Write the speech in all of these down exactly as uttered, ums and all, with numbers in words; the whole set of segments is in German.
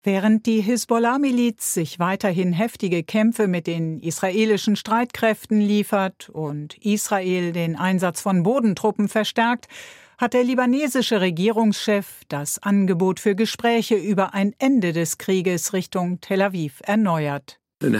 Während die Hisbollah-Miliz sich weiterhin heftige Kämpfe mit den israelischen Streitkräften liefert und Israel den Einsatz von Bodentruppen verstärkt, hat der libanesische Regierungschef das Angebot für Gespräche über ein Ende des Krieges Richtung Tel Aviv erneuert. Wir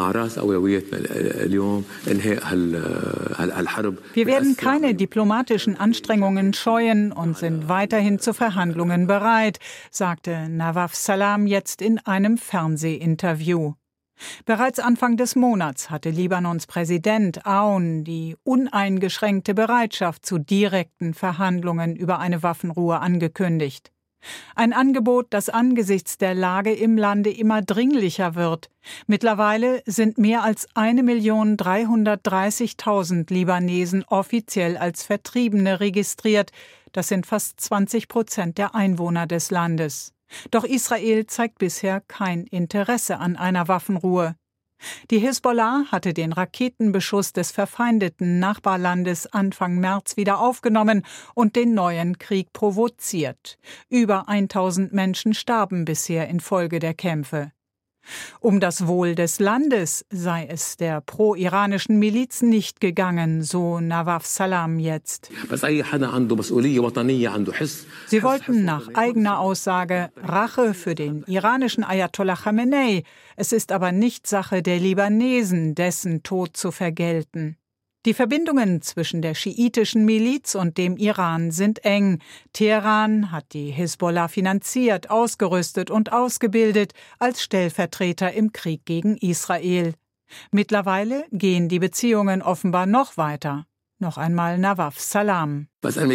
werden keine diplomatischen Anstrengungen scheuen und sind weiterhin zu Verhandlungen bereit, sagte Nawaf Salam jetzt in einem Fernsehinterview. Bereits Anfang des Monats hatte Libanons Präsident Aoun die uneingeschränkte Bereitschaft zu direkten Verhandlungen über eine Waffenruhe angekündigt. Ein Angebot, das angesichts der Lage im Lande immer dringlicher wird. Mittlerweile sind mehr als eine Million dreihundertdreißigtausend Libanesen offiziell als Vertriebene registriert. Das sind fast zwanzig Prozent der Einwohner des Landes. Doch Israel zeigt bisher kein Interesse an einer Waffenruhe. Die Hisbollah hatte den Raketenbeschuss des verfeindeten Nachbarlandes Anfang März wieder aufgenommen und den neuen Krieg provoziert. Über tausend Menschen starben bisher infolge der Kämpfe. Um das Wohl des Landes sei es der pro-iranischen Miliz nicht gegangen, so Nawaf Salam jetzt. Sie wollten nach eigener Aussage Rache für den iranischen Ayatollah Khamenei. Es ist aber nicht Sache der Libanesen, dessen Tod zu vergelten. Die Verbindungen zwischen der schiitischen Miliz und dem Iran sind eng. Teheran hat die Hisbollah finanziert, ausgerüstet und ausgebildet als Stellvertreter im Krieg gegen Israel. Mittlerweile gehen die Beziehungen offenbar noch weiter. Noch einmal Nawaf Salam.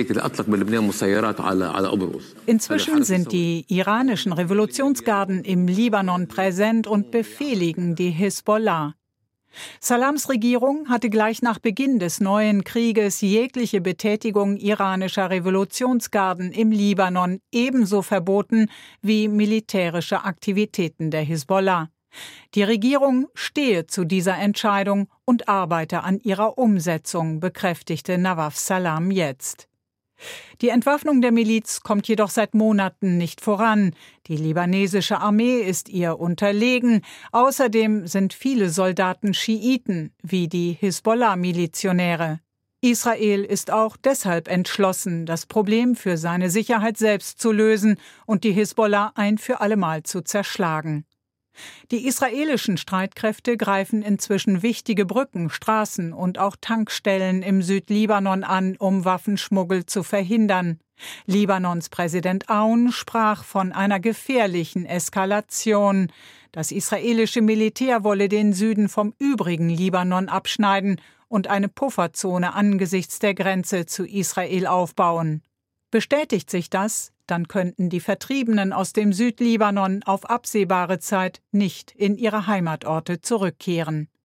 Inzwischen sind die iranischen Revolutionsgarden im Libanon präsent und befehligen die Hisbollah. Salams Regierung hatte gleich nach Beginn des neuen Krieges jegliche Betätigung iranischer Revolutionsgarden im Libanon ebenso verboten wie militärische Aktivitäten der Hisbollah. Die Regierung stehe zu dieser Entscheidung und arbeite an ihrer Umsetzung, bekräftigte Nawaf Salam jetzt. Die Entwaffnung der Miliz kommt jedoch seit Monaten nicht voran. Die libanesische Armee ist ihr unterlegen. Außerdem sind viele Soldaten Schiiten, wie die Hisbollah-Milizionäre. Israel ist auch deshalb entschlossen, das Problem für seine Sicherheit selbst zu lösen und die Hisbollah ein für allemal zu zerschlagen. Die israelischen Streitkräfte greifen inzwischen wichtige Brücken, Straßen und auch Tankstellen im Südlibanon an, um Waffenschmuggel zu verhindern. Libanons Präsident Aoun sprach von einer gefährlichen Eskalation. Das israelische Militär wolle den Süden vom übrigen Libanon abschneiden und eine Pufferzone angesichts der Grenze zu Israel aufbauen. Bestätigt sich das, dann könnten die Vertriebenen aus dem Südlibanon auf absehbare Zeit nicht in ihre Heimatorte zurückkehren.